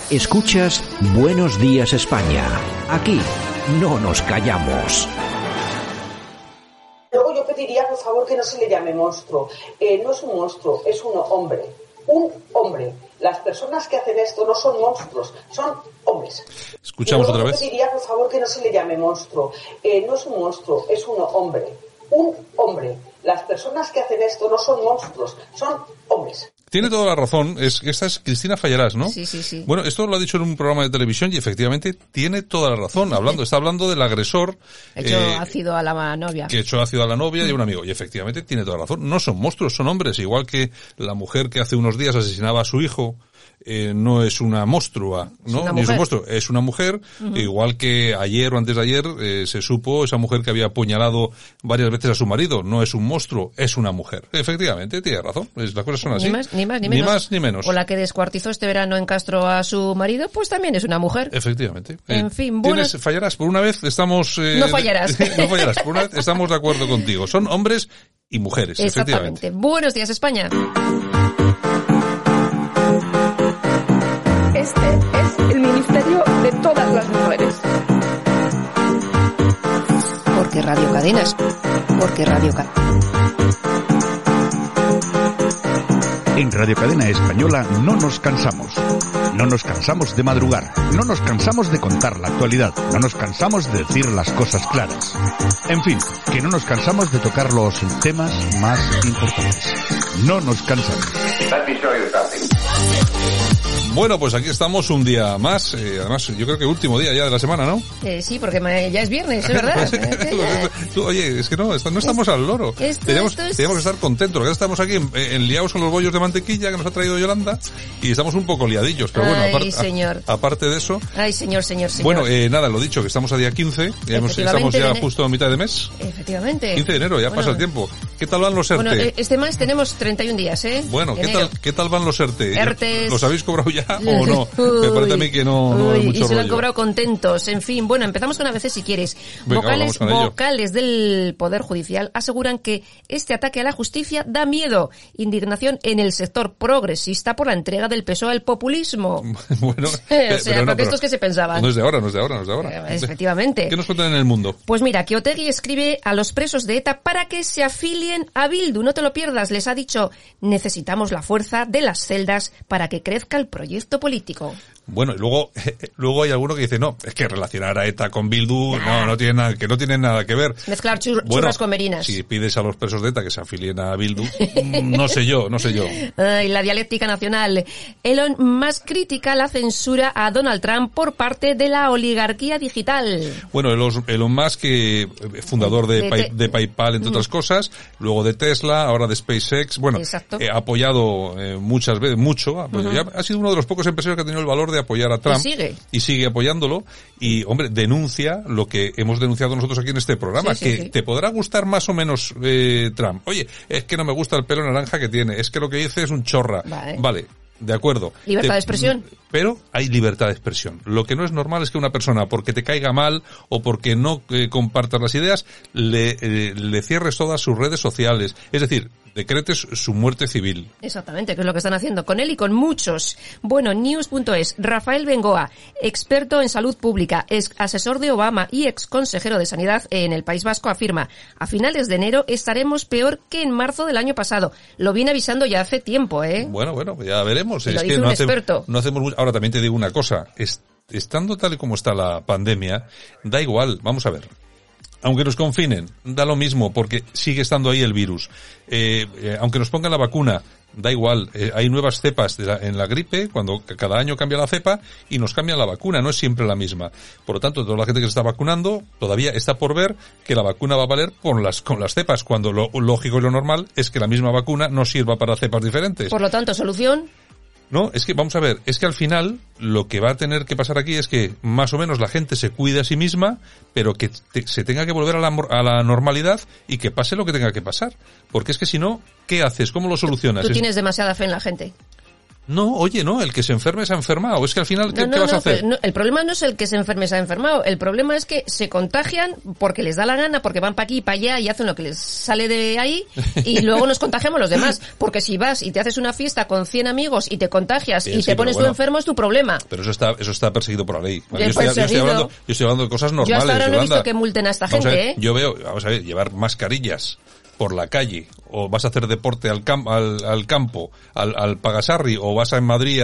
Escuchas Buenos Días España. Aquí no nos callamos. Luego yo pediría, por favor, que no se le llame monstruo. No es un monstruo, es un hombre. Un hombre. Las personas que hacen esto no son monstruos, son hombres. Escuchamos otra vez. Yo pediría, por favor, que no se le llame monstruo. No es un monstruo, es un hombre. Un hombre. Las personas que hacen esto no son monstruos, son hombres. Tiene toda la razón. Esta es Cristina Fallarás, ¿no? Sí. Bueno, esto lo ha dicho en un programa de televisión y efectivamente tiene toda la razón. Está hablando del agresor. Echó ácido a la novia. Que echó ácido a la novia y a un amigo. Y efectivamente tiene toda la razón. No son monstruos, son hombres. Igual que la mujer que hace unos días asesinaba a su hijo. No es una monstrua, ¿no? Ni es un monstruo, es una mujer, igual que ayer o antes de ayer se supo esa mujer que había apuñalado varias veces a su marido, no es un monstruo, es una mujer. Efectivamente, tiene razón, las cosas son así. Ni más ni menos. O la que descuartizó este verano en Castro a su marido, pues también es una mujer. Efectivamente. En fin, bueno. Fallarás, por una vez estamos... No fallarás. No fallarás, por una vez estamos de acuerdo contigo. Son hombres y mujeres, efectivamente. Buenos días, España. Este es el ministerio de todas las mujeres. Porque Radio Cadenas. En Radio Cadena Española no nos cansamos. No nos cansamos de madrugar. No nos cansamos de contar la actualidad. No nos cansamos de decir las cosas claras. En fin, que no nos cansamos de tocar los temas más importantes. No nos cansamos. Bueno, pues aquí estamos un día más, además yo creo que último día ya de la semana, ¿no? Sí, porque ya es viernes, es verdad. Oye, es que no estamos al loro. Teníamos que estar contentos, porque estamos aquí liados con los bollos de mantequilla que nos ha traído Yolanda y estamos un poco liadillos, pero bueno, aparte de eso... Ay, señor. Bueno, nada, lo dicho, que estamos a día 15, estamos ya justo a mitad de mes. Efectivamente. 15 de enero, ya pasa el tiempo. ¿Qué tal van los ERTE? Bueno, este mes tenemos 31 días, ¿eh? Bueno, ¿qué tal van los ERTE? ERTEs. ¿Los habéis cobrado ya o no? Me parece a mí que no hay mucho y se lo han rollo. cobrado contentos. En fin, bueno, empezamos con ABC si quieres. Venga, Vocales del Poder Judicial aseguran que este ataque a la justicia da miedo. Indignación en el sector progresista por la entrega del PSOE al populismo. Bueno, porque estos que se pensaban. No es de ahora. Efectivamente. ¿Qué nos cuentan en El Mundo? Pues mira, que Otegi escribe a los presos de ETA para que se afilien a Bildu. No te lo pierdas, les ha dicho, necesitamos la fuerza de las celdas para que crezca el proyecto político. Bueno, y luego hay alguno que dice, no, es que relacionar a ETA con Bildu no tiene nada que ver. Mezclar churras con merinas. Si pides a los presos de ETA que se afilien a Bildu, no sé yo. Ay, la dialéctica nacional. Elon Musk critica la censura a Donald Trump por parte de la oligarquía digital. Bueno, Elon Musk, fundador de PayPal, entre otras cosas, luego de Tesla, ahora de SpaceX, bueno, ha apoyado muchas veces, ha sido uno de los pocos empresarios que ha tenido el valor de apoyar a Trump y sigue apoyándolo y, hombre, denuncia lo que hemos denunciado nosotros aquí en este programa, te podrá gustar más o menos Trump. Oye, es que no me gusta el pelo naranja que tiene, es que lo que dice es un chorra. Vale, de acuerdo. Libertad de expresión. Pero hay libertad de expresión. Lo que no es normal es que una persona, porque te caiga mal o porque no compartas las ideas, le cierres todas sus redes sociales. Es decir, decretes su muerte civil. Exactamente, que es lo que están haciendo con él y con muchos. Bueno, news.es. Rafael Bengoa, experto en salud pública, ex asesor de Obama y ex consejero de Sanidad en el País Vasco, afirma, a finales de enero estaremos peor que en marzo del año pasado. Lo viene avisando ya hace tiempo, ¿eh? Bueno, ya veremos. Es que no hacemos mucho. Ahora también te digo una cosa, estando tal y como está la pandemia, da igual, vamos a ver. Aunque nos confinen, da lo mismo, porque sigue estando ahí el virus. Aunque nos pongan la vacuna, da igual. Hay nuevas cepas en la gripe, cuando cada año cambia la cepa, y nos cambian la vacuna, no es siempre la misma. Por lo tanto, toda la gente que se está vacunando, todavía está por ver que la vacuna va a valer con las cepas, cuando lo lógico y lo normal es que la misma vacuna no sirva para cepas diferentes. Por lo tanto, ¿solución? No, es que, vamos a ver, es que al final lo que va a tener que pasar aquí es que más o menos la gente se cuide a sí misma, pero que se tenga que volver a la normalidad y que pase lo que tenga que pasar. Porque es que si no, ¿qué haces? ¿Cómo lo solucionas? Tú tienes demasiada fe en la gente. No, oye, no, el que se enferme se ha enfermado. Es que al final, ¿qué vas a hacer? El problema no es el que se enferme se ha enfermado. El problema es que se contagian porque les da la gana, porque van para aquí y para allá y hacen lo que les sale de ahí y luego nos contagiamos los demás. Porque si vas y te haces una fiesta con 100 amigos y te contagias Bien, y te pones tú enfermo, es tu problema. Pero eso está perseguido por la ley. Bien, Yo estoy hablando de cosas normales. Yo hasta ahora no he Yolanda. visto que multen a esta Vamos gente, a ver, yo vamos a ver, llevar mascarillas por la calle, o vas a hacer deporte al campo, al Pagasarri, o vas a en Madrid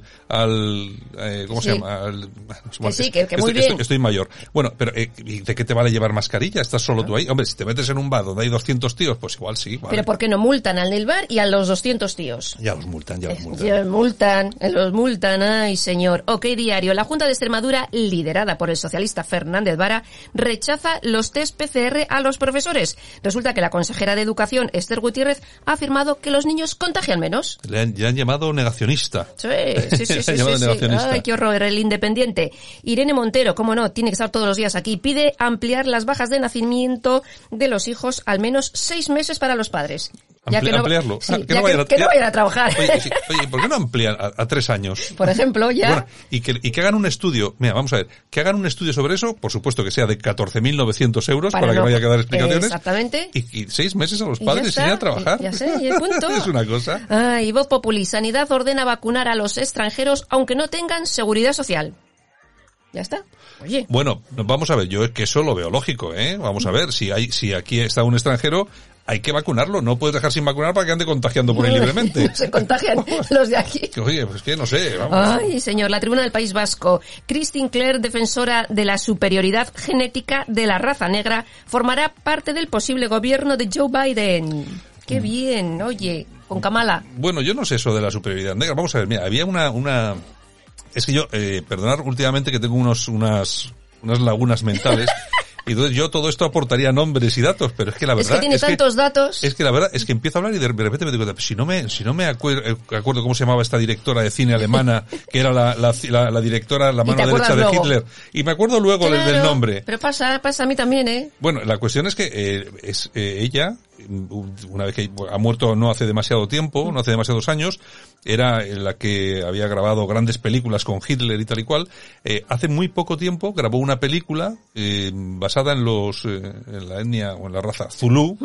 ¿cómo se llama? Que muy bien. Estoy mayor. Bueno, pero ¿y de qué te vale llevar mascarilla? ¿Estás solo tú ahí? Hombre, si te metes en un bar donde hay 200 tíos, pues igual sí. Vale. Pero ¿por qué no multan al del bar y a los 200 tíos? Ya los multan. Los multan, ay señor. OK Diario, la Junta de Extremadura, liderada por el socialista Fernández Vara, rechaza los test PCR a los profesores. Resulta que la consejera de Educación, Esther Gutiérrez, ha afirmado que los niños contagian menos. Le han llamado negacionista. Sí. Negacionista. Ay, qué horror, el Independiente. Irene Montero, cómo no, tiene que estar todos los días aquí, pide ampliar las bajas de nacimiento de los hijos al menos 6 meses para los padres. Ampliarlo. Sí, que no vayan a trabajar. Oye, ¿por qué no amplían a 3 años? Por ejemplo, ya. Bueno, y que hagan un estudio. Mira, vamos a ver. Que hagan un estudio sobre eso, por supuesto que sea de 14.900 euros para que no haya que dar explicaciones. Exactamente. Y 6 meses a los padres sin ir a trabajar. Ya sé, y el punto. Es una cosa. Y Voz Populi. Sanidad ordena vacunar a los extranjeros aunque no tengan seguridad social. Ya está. Oye. Bueno, vamos a ver. Yo es que eso lo veo lógico, ¿eh? Vamos a ver. Si aquí está un extranjero, hay que vacunarlo. No puedes dejar sin vacunar para que ande contagiando por ahí libremente. Se contagian los de aquí. Oye, pues que no sé. Vamos. Ay, señor, la Tribuna del País Vasco. Christine Clare, defensora de la superioridad genética de la raza negra, formará parte del posible gobierno de Joe Biden. Qué bien, oye, con Kamala. Bueno, yo no sé eso de la superioridad negra. Vamos a ver, mira, había una... Es que yo, perdonad últimamente que tengo unas lagunas mentales. Y entonces yo todo esto aportaría nombres y datos, pero es que la verdad... Es que tiene tantos datos. Es que la verdad es que empiezo a hablar y de repente me digo, si no me acuerdo cómo se llamaba esta directora de cine alemana, que era la directora, la mano derecha de Hitler. Y me acuerdo luego del nombre. Pero pasa a mí también, ¿eh? Bueno, la cuestión es que ella, una vez que ha muerto no hace demasiado tiempo, no hace demasiados años, era la que había grabado grandes películas con Hitler y tal y cual. Hace muy poco tiempo grabó una película basada en la etnia o en la raza Zulú,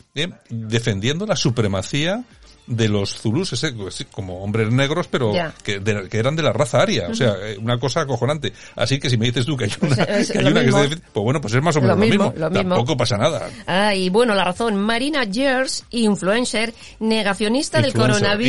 defendiendo la supremacía de los zulús, como hombres negros, pero que eran de la raza aria. O sea, una cosa acojonante. Así que si me dices tú que hay una que se defiende, pues bueno, pues es más o menos lo mismo. Tampoco pasa nada. Y bueno, la razón. Marina Gers, influencer, negacionista del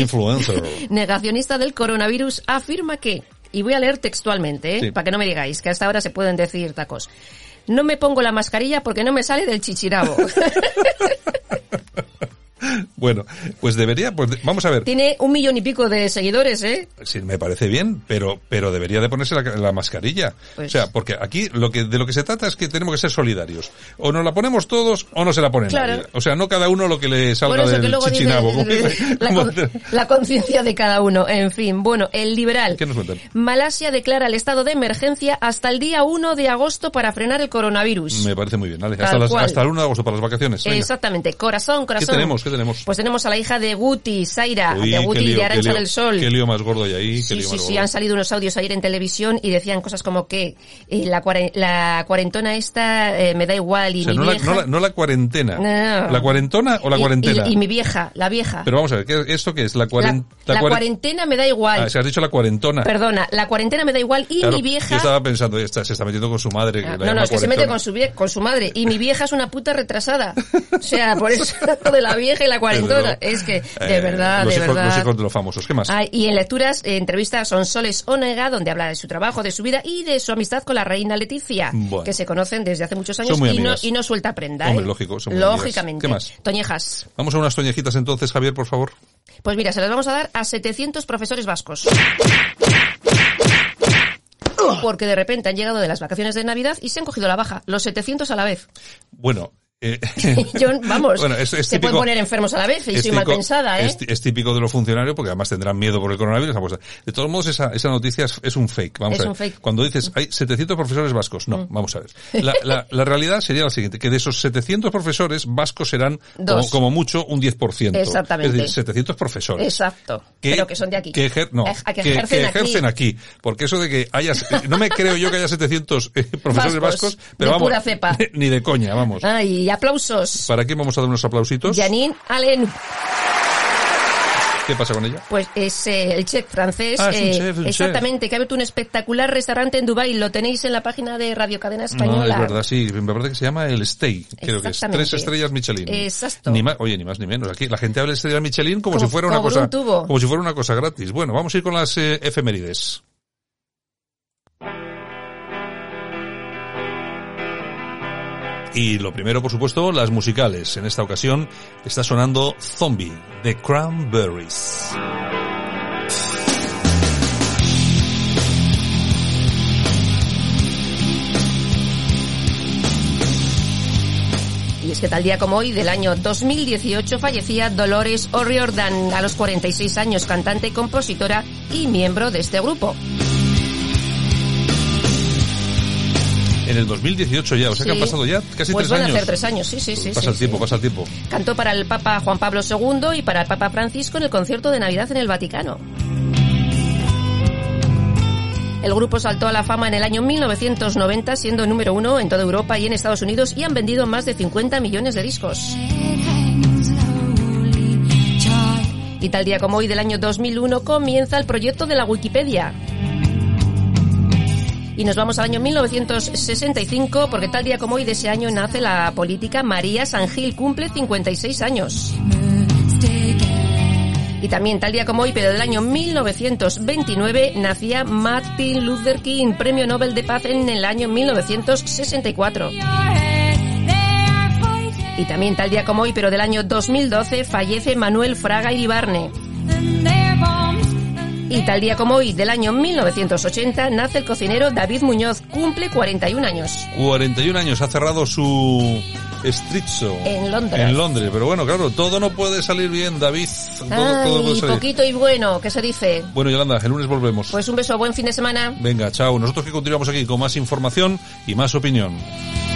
coronavirus, afirma que, y voy a leer textualmente, para que no me digáis que hasta ahora se pueden decir tacos. No me pongo la mascarilla porque no me sale del chichirabo. Bueno, pues vamos a ver. Tiene 1 millón y pico de seguidores, ¿eh? Sí, me parece bien, pero debería de ponerse la mascarilla. Pues... O sea, porque aquí de lo que se trata es que tenemos que ser solidarios. O nos la ponemos todos o no se la ponen nadie. O sea, no cada uno lo que le salga del chichinabo. La conciencia de cada uno. En fin, bueno, el Liberal. ¿Qué nos cuentan? Malasia declara el estado de emergencia hasta el día 1 de agosto para frenar el coronavirus. Me parece muy bien, ¿vale? Hasta el 1 de agosto para las vacaciones. Venga. Exactamente. Corazón. ¿Qué tenemos? Pues tenemos a la hija de Guti, Zaira, de Arantxa del Sol. Qué lío más gordo hay ahí. Sí, han salido unos audios ayer en televisión y decían cosas como que la cuarentona esta me da igual y mi vieja... No la cuarentena. No. ¿La cuarentona o la cuarentena? Y mi vieja, la vieja. Pero vamos a ver, ¿esto qué es? La cuarentena me da igual. Se has dicho la cuarentona. Perdona, la cuarentena me da igual y mi vieja... Yo estaba pensando, se está metiendo con su madre. Es que se mete con su madre y mi vieja es una puta retrasada. O sea, por eso de la vieja y la cuarentona. Es que, de verdad. Los hijos de los famosos. ¿Qué más? Y en lecturas, entrevistas son Sonsoles Onega, donde habla de su trabajo, de su vida y de su amistad con la reina Leticia, que se conocen desde hace muchos años y no suelta prenda. Hombre, lógico. Lógicamente. ¿Qué más? Toñejas. Vamos a unas toñejitas entonces, Javier, por favor. Pues mira, se las vamos a dar a 700 profesores vascos. Porque de repente han llegado de las vacaciones de Navidad y se han cogido la baja, los 700 a la vez. Bueno, Yo, vamos, bueno, es se típico, pueden poner enfermos a la vez y soy mal pensada, ¿eh? Es típico de los funcionarios porque además tendrán miedo por el coronavirus. De todos modos, esa noticia es un fake. Vamos a ver. Un fake. Cuando dices, hay 700 profesores vascos. No, vamos a ver. La realidad sería la siguiente, que de esos 700 profesores vascos serán como mucho un 10%. Exactamente. Es decir, 700 profesores. Exacto. Pero que son de aquí. Que ejercen aquí. Porque eso de que no me creo yo que haya 700 profesores vascos, pero vamos, pura cepa. Ni de coña, vamos. Ay, aplausos. ¿Para quién vamos a dar unos aplausitos? Janine Allen. ¿Qué pasa con ella? Pues es el chef francés. Es un chef, exactamente, que ha abierto un espectacular restaurante en Dubái. Lo tenéis en la página de Radio Cadena Española. No, es verdad, sí. Me parece que se llama El Stay. Creo que es 3 estrellas Michelin. Exacto. Ni más ni menos. Aquí la gente habla de estrellas Michelin como si fuera una cosa, como si fuera una cosa gratis. Bueno, vamos a ir con las efemérides. Y lo primero, por supuesto, las musicales. En esta ocasión está sonando Zombie, de Cranberries. Y es que tal día como hoy, del año 2018, fallecía Dolores O'Riordan, a los 46 años, cantante, compositora y miembro de este grupo. En el 2018 ya, o sea que han pasado ya casi 3 años. Pues van a hacer 3 años, sí. Pasa el tiempo. Cantó para el Papa Juan Pablo II y para el Papa Francisco en el concierto de Navidad en el Vaticano. El grupo saltó a la fama en el año 1990, siendo número 1 en toda Europa y en Estados Unidos, y han vendido más de 50 millones de discos. Y tal día como hoy, del año 2001, comienza el proyecto de la Wikipedia. Y nos vamos al año 1965, porque tal día como hoy de ese año nace la política María San Gil, cumple 56 años. Y también tal día como hoy, pero del año 1929, nacía Martin Luther King, Premio Nobel de Paz en el año 1964. Y también tal día como hoy, pero del año 2012, fallece Manuel Fraga Iribarne. Y tal día como hoy, del año 1980, nace el cocinero David Muñoz, cumple 41 años. 41 años, ha cerrado su estrizzo. En Londres. En Londres, pero bueno, claro, todo no puede salir bien, David. Todo puede salir. Poquito y bueno, ¿qué se dice? Bueno, Yolanda, el lunes volvemos. Pues un beso, buen fin de semana. Venga, chao. Nosotros que continuamos aquí con más información y más opinión.